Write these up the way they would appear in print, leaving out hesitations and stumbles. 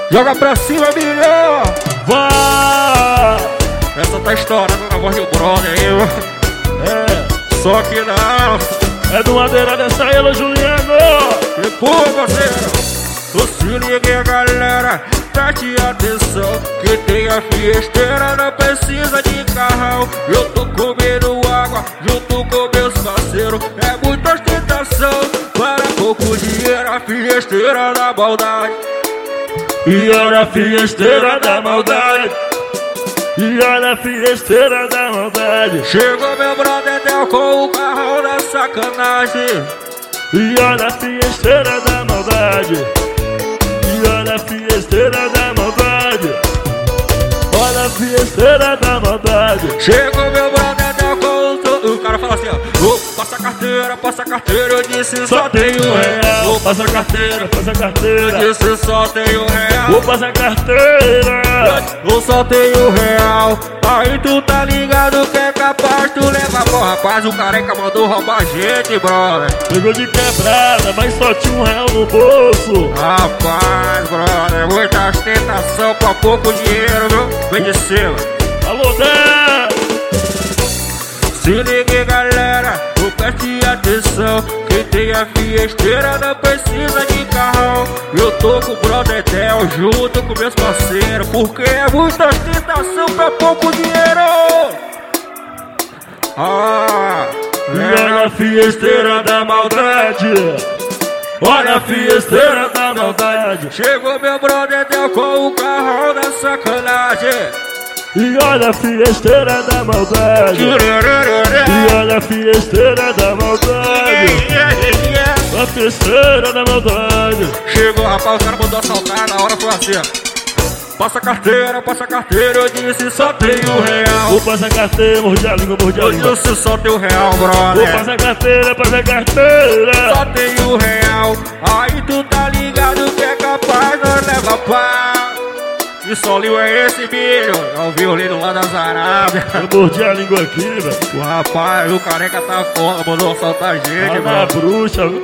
Joga pra cima, milhão. Vai! Essa tá estourando na voz do brother aí, mano. Só que não. É do Madeira dessa ela, Juliano. E por você, se liga, galera, preste atenção, que tem a fiesteira, não precisa de carrão. Eu tô comendo água junto com meus parceiros, é muita ostentação para pouco dinheiro, a fiesteira da maldade. E olha a fiesteira da maldade. E olha a fiesteira da maldade. Chegou meu brother Del com o carrão da sacanagem. E olha a fiesteira da maldade. E olha a fiesteira da maldade. Olha a fiesteira da maldade. Chegou meu brother Del com o cara fala assim, ó. Passa a carteira, eu disse só tenho real. Passa a carteira, passa a carteira. Eu disse só tenho real. Vou passar carteira. Eu só tenho real. Aí tu tá ligado que é capaz tu levar pro rapaz. O careca mandou roubar a gente, brother. Pegou de quebrada, mas só tinha R$1 no bolso. Rapaz, brother, muita ostentação pra pouco dinheiro, viu? Vem de cima. Alô, Dé! Se ligue, galera, preste atenção, que tem a fiesteira, não precisa de carrão. Eu tô com o brother Del junto com meus parceiros, porque é muita ostentação pra pouco dinheiro. E olha a fiesteira da maldade. Olha a fiesteira da maldade. Chegou meu brother Del com o carrão da sacanagem. E olha a fiesteira da maldade. E olha a fiesteira da maldade. A fiesteira da maldade. Chegou, rapaz, o cara mandou assaltar, na hora foi assim, ó. Passa a carteira, eu disse só tenho real. Vou passar carteira, mordi a língua, mordi a língua. Eu disse só tenho real, brother. Vou passar carteira, passa carteira. Só tenho real. Aí tu tá ligado que é capaz, nós leva pau. Que solinho é esse, filho? É o violino lá das Arábias. Eu mordi a língua aqui, velho. O rapaz, o careca tá foda, mandou assaltar a gente, na bruxa, viu?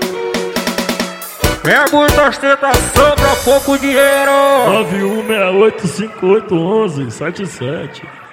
É muita ostentação pra pouco dinheiro. 9168581177.